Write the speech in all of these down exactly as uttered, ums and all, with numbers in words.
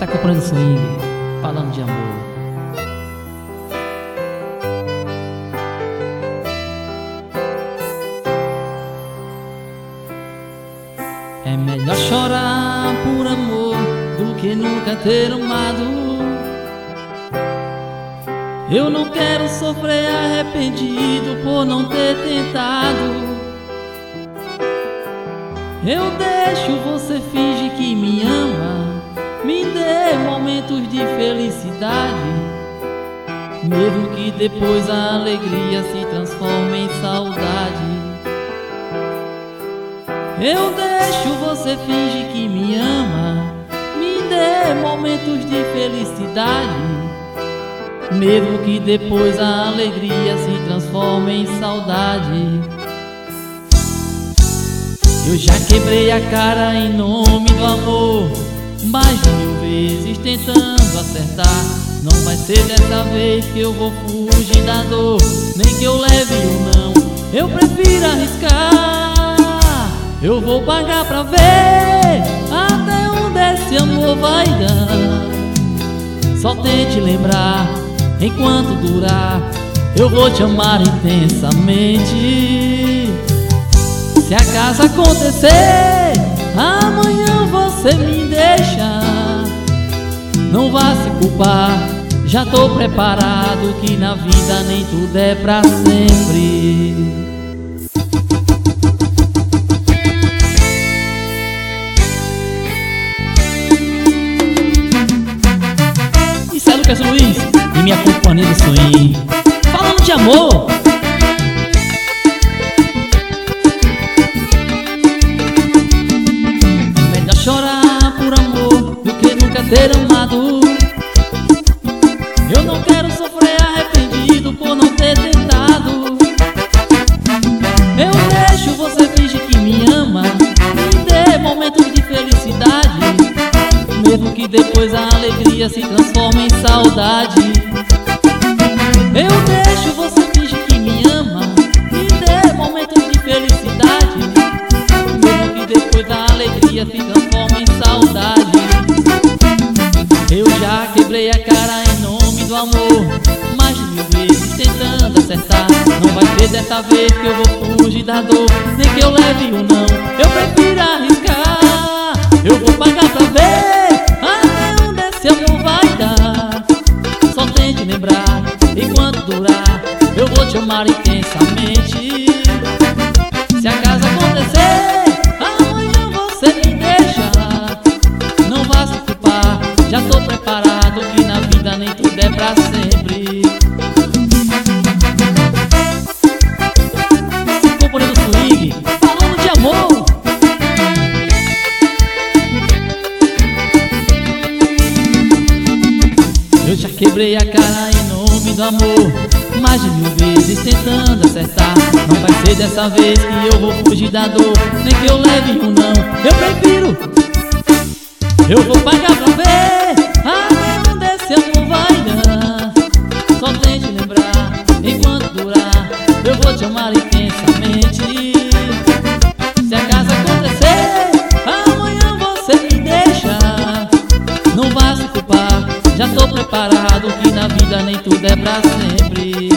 da Companhia do Swing, falando de amor. É melhor chorar por amor do que nunca ter amado. Eu não quero sofrer arrependido por não ter tentado. Eu deixo você fingir que me ama, me dê momentos de felicidade, mesmo que depois a alegria se transforme em saudade. Eu deixo você fingir que me ama, me dê momentos de felicidade, mesmo que depois a alegria se transforme em saudade. Eu já quebrei a cara em nome do amor, mais de mil vezes tentando acertar. Não vai ser dessa vez que eu vou fugir da dor, nem que eu leve um não, eu prefiro arriscar. Eu vou pagar pra ver até onde esse amor vai dar. Só tente lembrar, enquanto durar, eu vou te amar intensamente. Se acaso acontecer, amanhã você me deixa, não vá se culpar, já tô preparado, que na vida nem tudo é pra sempre. Isso é Lucas Luiz e minha Companhia do Swing, falando de amor. Chorar por amor do que nunca ter amado. Eu não quero sofrer arrependido por não ter tentado. Eu deixo você fingir que me ama, me dê momentos de felicidade, mesmo que depois a alegria se transforme em saudade. Eu deixo você fingir que me ama, me dê momentos de felicidade, mesmo que depois a alegria se transforme em saudade. Eu já quebrei a cara em nome do amor, mais de mil vezes tentando acertar. Não vai ser dessa vez que eu vou fugir da dor, nem que eu leve um não, eu prefiro arriscar. Eu vou pagar pra ver até onde esse amor vai dar. Só tente lembrar, enquanto durar, eu vou te amar intensamente. Se acaso acontecer, amanhã você me deixa, não vá se culpar, já tô preparado, que na vida nem tudo é pra sempre. Se Companhia do Swing, falando de amor. Eu já quebrei a cara em nome do amor, mais de mil vezes tentando acertar. Não vai ser dessa vez que eu vou fugir da dor, nem que eu leve um não, eu prefiro. Eu vou pagar pra ver até onde esse amor vai dar. Só tente lembrar, enquanto durar, eu vou te amar intensamente. Se acaso acontecer, amanhã você me deixa, não vá se culpar, já tô preparado, que na vida nem tudo é pra sempre.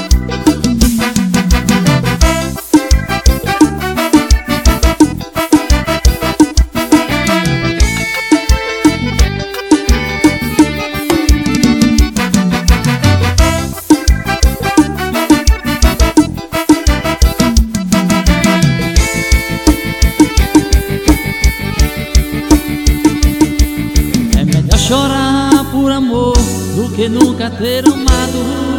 É melhor chorar por amor do que nunca ter amado.